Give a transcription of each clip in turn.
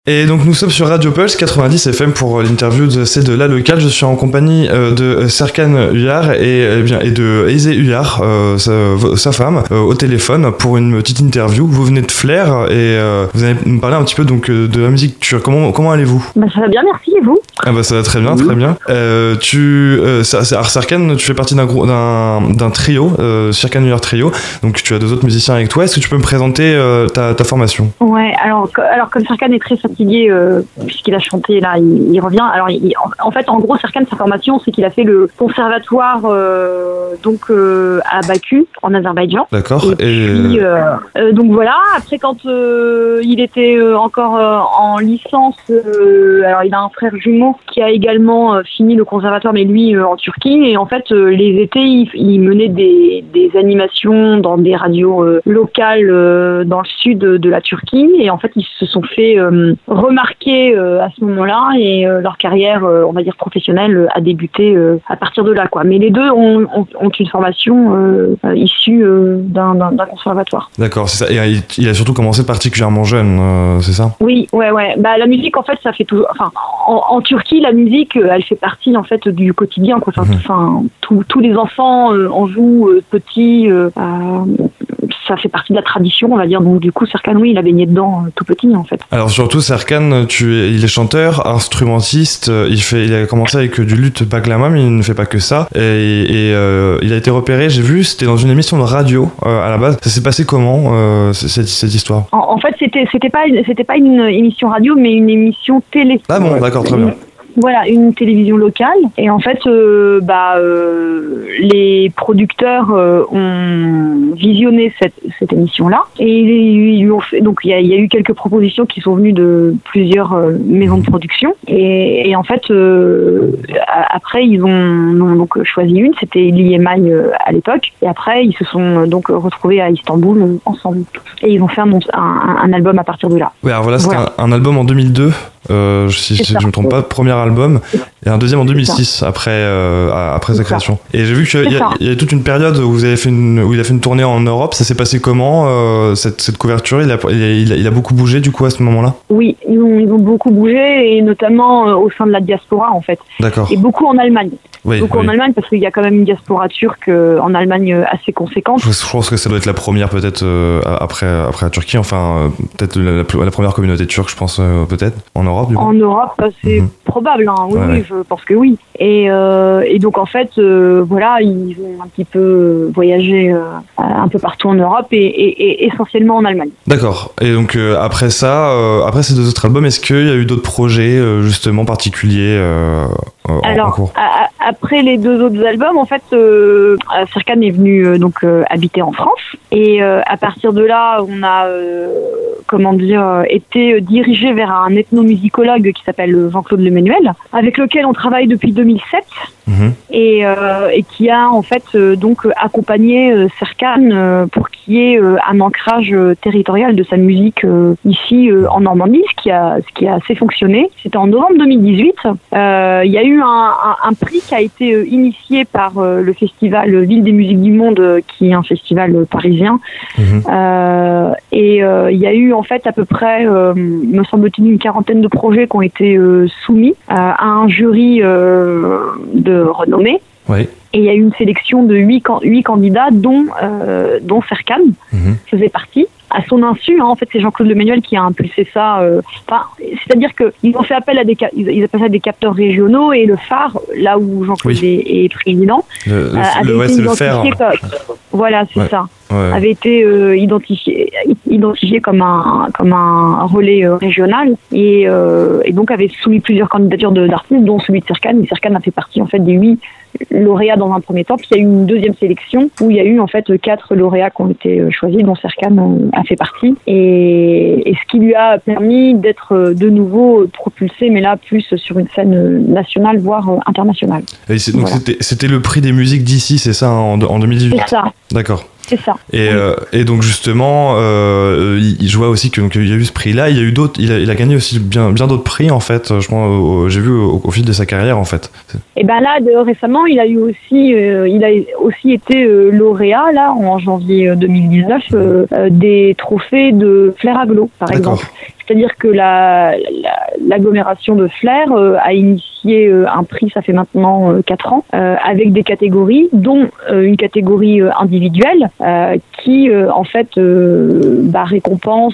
Et donc nous sommes sur Radio Pulse 90 FM pour l'interview de la locale. Je suis en compagnie de Serkan Uyar et de Eze Uyar, sa femme, au téléphone pour une petite interview. Vous venez de Flers et vous allez nous parler un petit peu donc de la musique turque. Comment allez-vous ? Ça va bien, merci, et vous ? Ça va très bien, très bien. Serkan, tu fais partie d'un trio, Serkan Uyar Trio. Donc tu as deux autres musiciens avec toi. Est-ce que tu peux me présenter ta formation ? Ouais, alors comme Serkan est très fatigué puisqu'il a chanté là, il revient. Alors en gros, Serkan, sa formation, c'est qu'il a fait le conservatoire à Baku en Azerbaïdjan. D'accord. Et puis donc voilà. Après, quand il était encore en licence, alors il a un frère jumeau qui a également fini le conservatoire, mais lui en Turquie. Et en fait, les étés, il menait des animations dans des radios locales dans le sud de la Turquie. Et en fait, ils se sont fait remarquer à ce moment-là, et leur carrière, on va dire professionnelle, a débuté à partir de là, quoi. Mais les deux ont une formation issue d'un conservatoire. D'accord, c'est ça. Et il a surtout commencé particulièrement jeune, c'est ça ? Oui, ouais. Bah la musique, en fait, ça fait toujours. Enfin, en Turquie, la musique, elle fait partie en fait du quotidien, quoi. Enfin, tous les enfants en jouent petits. Ça fait partie de la tradition, on va dire. Donc du coup, Serkan, oui, il a baigné dedans tout petit, en fait. Alors surtout, Serkan, il est chanteur, instrumentiste. Il a commencé avec du luth baklama, mais il ne fait pas que ça. Et il a été repéré, j'ai vu, c'était dans une émission de radio à la base. Ça s'est passé comment cette histoire ? En fait, c'était pas une émission radio, mais une émission télé. Ah bon, d'accord, très bien. Voilà, une télévision locale. Et en fait, les producteurs ont visionné cette émission-là. Et ils lui ont fait. Donc, il y a eu quelques propositions qui sont venues de plusieurs maisons de production. Et en fait, après, ils ont donc choisi une. C'était l'IMI à l'époque. Et après, ils se sont donc retrouvés à Istanbul ensemble. Et ils ont fait un album à partir de là. Ouais, alors voilà, c'était un album en 2002. Si je ne me trompe pas, premier album, et un deuxième en 2006 après sa création. Et j'ai vu qu'il y a toute une période où il a fait une tournée en Europe. Ça s'est passé comment cette couverture ? Il a beaucoup bougé du coup à ce moment-là ? Oui, ils ont beaucoup bougé, et notamment au sein de la diaspora, en fait. D'accord. Et beaucoup en Allemagne. Oui. En Allemagne, parce qu'il y a quand même une diaspora turque en Allemagne assez conséquente. Je pense que ça doit être la première peut-être après la Turquie, enfin peut-être la première communauté turque, je pense peut-être en Europe. En Europe, c'est probable, hein. Oui, je pense que oui. Et donc en fait, voilà, ils ont un petit peu voyagé un peu partout en Europe et essentiellement en Allemagne. D'accord. Et donc après ces deux autres albums, est-ce qu'il y a eu d'autres projets justement particuliers en cours ? Après les deux autres albums, en fait, Serkan est venu habiter en France, et à partir de là, on a été dirigé vers un ethnomusicologue qui s'appelle Jean-Claude Lemenuel, avec lequel on travaille depuis 2007. Et qui a en fait accompagné Serkan pour qu'il y ait un ancrage territorial de sa musique ici en Normandie, ce qui a assez fonctionné. C'était en novembre 2018. Il y a eu un prix qui a été initié par le festival Ville des musiques du monde, qui est un festival parisien. Et il y a eu en fait à peu près, me semble-t-il, une quarantaine de projets qui ont été soumis à un jury de renommée. Oui. Et il y a eu une sélection de 8 candidats, dont Serkan faisait partie. À son insu, en fait, c'est Jean-Claude Lemenuel qui a impulsé ça. C'est-à-dire qu'ils ont fait appel à ils appellent ça des capteurs régionaux, et le phare, là où Jean-Claude est président, avait été identifié voilà, c'est ça. Ouais. Avait été identifié comme un relais régional, et donc avait soumis plusieurs candidatures d'artistes, dont celui de Serkan. Et Serkan a fait partie en fait des 8 lauréats dans un premier temps. Puis il y a eu une deuxième sélection où il y a eu en fait 4 lauréats qui ont été choisis, dont Serkan a fait partie, et ce qui lui a permis d'être de nouveau propulsé, mais là plus sur une scène nationale, voire internationale. Donc c'était le prix des musiques d'ici, c'est ça, en 2018 ? C'est ça. D'accord. C'est ça. Et donc justement, je vois aussi qu'il y a eu ce prix-là. Il y a eu d'autres. Il a gagné aussi bien d'autres prix en fait. Je pense, j'ai vu au fil de sa carrière en fait. Et ben là, récemment, il a aussi été lauréat là en janvier 2019 des trophées de Flers Aglo, par exemple. C'est-à-dire que l'agglomération de Flers a initié un prix, ça fait maintenant 4 ans, avec des catégories, dont une catégorie individuelle qui, en fait, récompense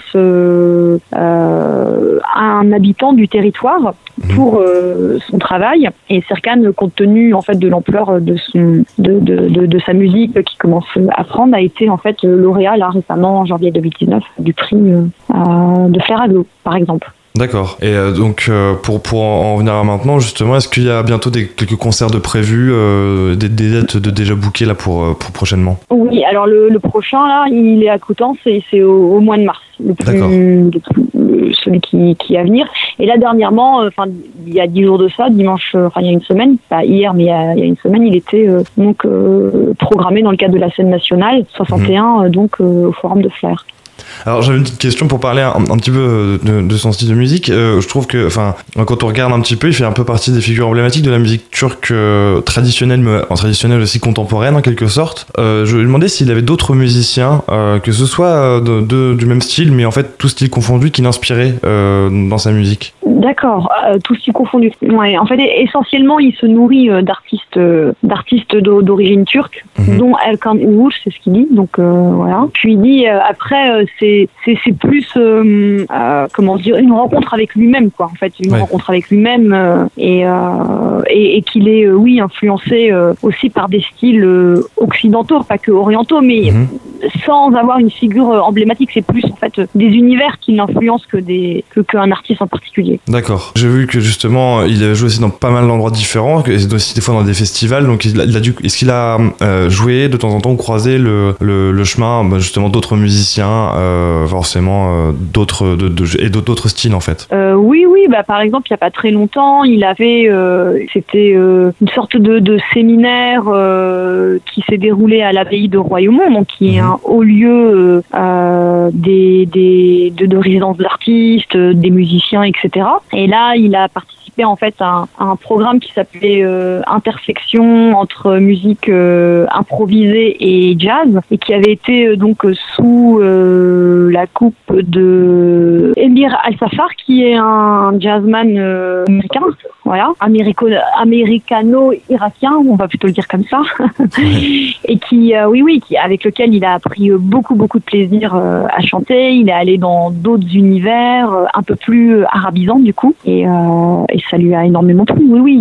un habitant du territoire pour son travail. Et Serkan, compte tenu en fait de l'ampleur de sa musique qui commence à prendre, a été en fait lauréat là récemment en janvier 2019 du prix de Flers Aglo, par exemple. D'accord. Et donc, pour en venir à maintenant, justement, est-ce qu'il y a bientôt quelques concerts de prévus, des dates déjà bookées là pour prochainement ? Oui, alors le prochain, là, il est à Coutances et c'est au mois de mars, celui qui est à venir. Et là, dernièrement, il y a 10 jours de ça, dimanche, il y a une semaine, pas hier, mais il y a une semaine, il était programmé dans le cadre de la scène nationale 61, au Forum de Flers. Alors j'avais une petite question pour parler un petit peu de son style de musique. Je trouve que, quand on regarde un petit peu, il fait un peu partie des figures emblématiques de la musique turque traditionnelle, mais traditionnelle aussi contemporaine en quelque sorte. Je lui demandais s'il avait d'autres musiciens, que ce soit du même style, mais en fait tout style confondu, qui l'inspiraient dans sa musique. D'accord, tout style confondu. Ouais, en fait, essentiellement, il se nourrit d'artistes d'origine turque, dont Erkan Uğur, c'est ce qu'il dit. Donc voilà. Puis il dit après, c'est plus une rencontre avec lui-même, quoi. En fait, rencontre avec lui-même et qu'il est influencé aussi par des styles occidentaux, pas que orientaux, mais sans avoir une figure emblématique. C'est plus en fait des univers qui l'influencent qu'un artiste en particulier. D'accord. J'ai vu que justement, il a joué aussi dans pas mal d'endroits différents, et aussi des fois dans des festivals. Donc, est-ce qu'il a joué de temps en temps ou croisé le chemin justement d'autres musiciens, forcément d'autres styles en fait? Oui. Par exemple, il y a pas très longtemps, il avait c'était une sorte de séminaire qui s'est déroulé à l'abbaye de Royaumont, donc qui est un haut lieu de résidence d'artistes, des musiciens, etc. Et là, il a participé en fait à un programme qui s'appelait Intersection entre musique improvisée et jazz, et qui avait été sous la coupe de Emir Al-Safar, qui est un jazzman américain, voilà, américano-irakien, on va plutôt le dire comme ça, et qui avec lequel il a pris beaucoup de plaisir à chanter. Il est allé dans d'autres univers un peu plus arabisants du coup, et ça lui a énormément plu.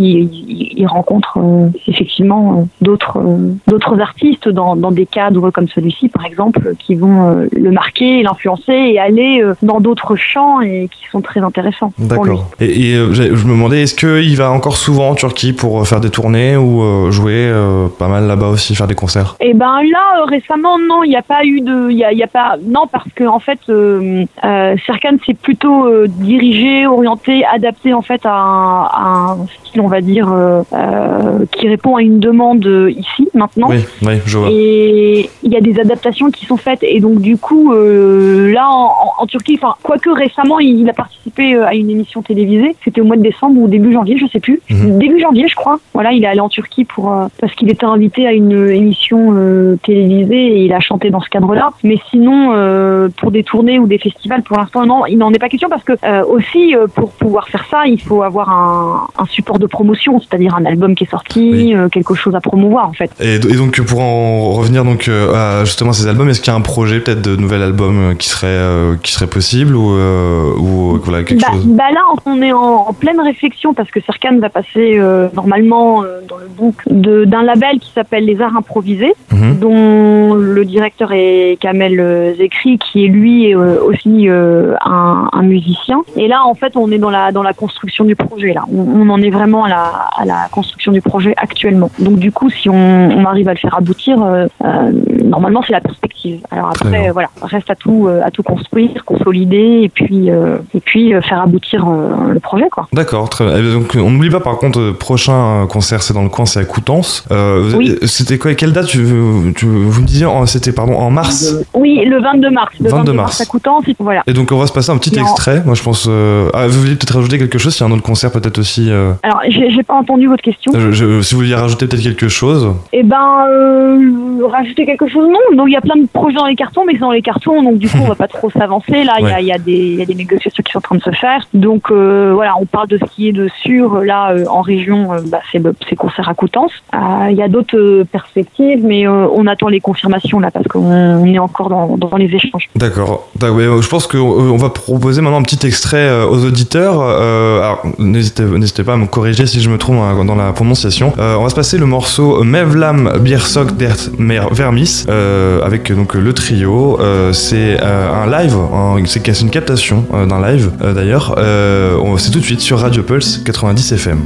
Il rencontre effectivement d'autres artistes dans des cadres comme celui-ci par exemple, qui vont le marquer, l'influencer et aller dans d'autres champs et qui sont très intéressants. D'accord. Pour lui. Et je me demandais, est-ce qu'il va encore souvent en Turquie pour faire des tournées ou jouer pas mal là-bas aussi, faire des concerts? Et ben là récemment non, il n'y a pas eu non, parce que en fait Serkan s'est plutôt dirigé, orienté, adapté en fait à un style, on va dire, qui répond à une demande ici maintenant. Oui, je vois. Et il y a des adaptations qui sont faites, et donc du coup là en Turquie, quoique récemment il a participé à une émission télévisée, c'était au mois de décembre ou début janvier, je sais plus, début janvier je crois. Voilà, il est allé en Turquie parce qu'il était invité à une émission télévisée et il a chanté dans ce cadre-là. Mais sinon pour des tournées ou des festivals, pour l'instant non, il n'en est pas question, parce que aussi pour pouvoir faire ça, il faut avoir un support de promotion, c'est-à-dire un album qui est sorti, quelque chose à promouvoir en fait. Et donc pour en revenir à justement ces albums, est-ce qu'il y a un projet peut-être de nouvel album qui serait possible ou voilà quelque chose? Là on est en pleine réflexion, parce que Serkan va passer normalement dans le book d'un label qui s'appelle Les Arts Improvisés, dont le directeur est Kamel Zekri, qui est lui aussi un musicien. Et là en fait on est dans la construction du projet. projet là. On en est vraiment à la construction du projet actuellement. Donc du coup, si on arrive à le faire aboutir, normalement c'est la perspective. Alors après, voilà, reste à tout construire, consolider et puis faire aboutir le projet, quoi. D'accord, très bien. Donc on n'oublie pas par contre, prochain concert c'est dans le coin, c'est à Coutances. Oui. C'était quoi, quelle date vous me disiez, c'était en mars? Oui, le 22 mars. Le 22 mars à Coutances, voilà. Et donc on va se passer un petit extrait. Moi je pense. Vous vouliez peut-être rajouter quelque chose, s'il y a un autre concert peut-être aussi. Alors j'ai pas entendu votre question. Si vous vouliez rajouter peut-être quelque chose. Eh ben rajouter quelque chose, non. Donc il y a plein de projets dans les cartons, mais c'est dans les cartons, donc du coup on va pas trop s'avancer. Là il y a des négociations qui sont en train de se faire. Donc voilà, on parle de ce qui est de sûr là en région. C'est concert à Coutances. Il y a d'autres perspectives, mais on attend les confirmations là parce qu'on est encore dans les échanges. D'accord. Je pense qu'on va proposer maintenant un petit extrait aux auditeurs. Alors n'hésitez pas à me corriger si je me trompe dans la prononciation. On va se passer le morceau Mevlam Biersok der Vermis avec donc le trio. C'est un live, c'est une captation d'un live d'ailleurs. C'est tout de suite sur Radio Pulse 90 FM.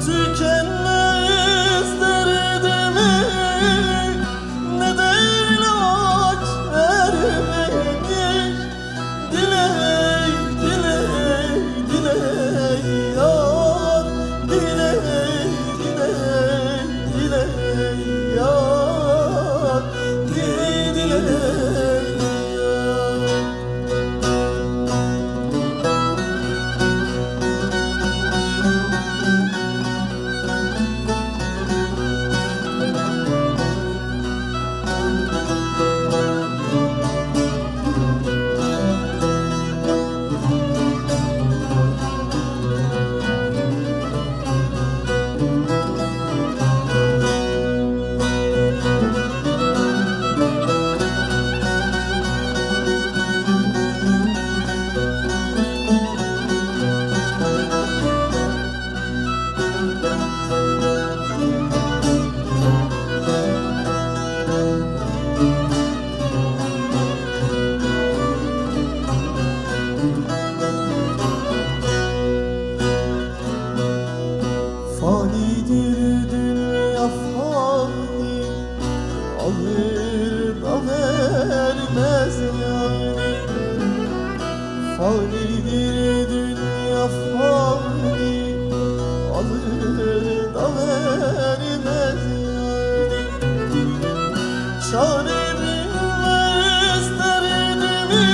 Tükenmez derdimi neden Fanidir dünya fani, alır da vermez çare bilmez derdimi,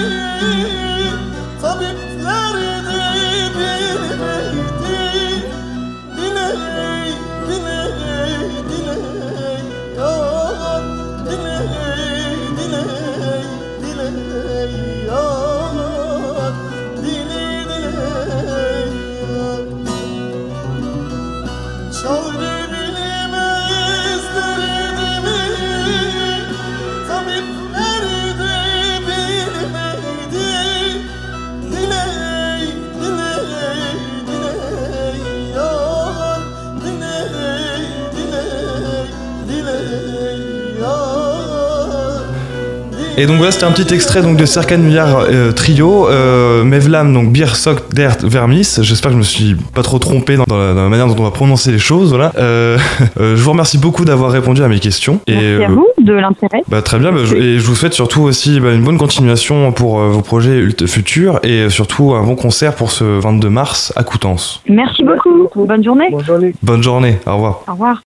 tabipler de bilmekti. Diley, diley, diley, yar, diley, diley, diley, yar, diley, diley, yar. Çare bilmez derdimi, tabipler de bilmekti. Diley, diley, diley, yar, diley, diley, diley, yar. Et donc voilà, c'était un petit extrait donc de Serkan Uyar Trio, Mevlam, donc Bir Sok Dert Vermis. J'espère que je me suis pas trop trompé dans la manière dont on va prononcer les choses. Voilà. Je vous remercie beaucoup d'avoir répondu à mes questions. Merci à vous de l'intérêt. Très bien, et je vous souhaite surtout aussi une bonne continuation pour vos projets futurs et surtout un bon concert pour ce 22 mars à Coutances. Merci beaucoup. Bonne journée. Bonne journée. Bonne journée, au revoir. Au revoir.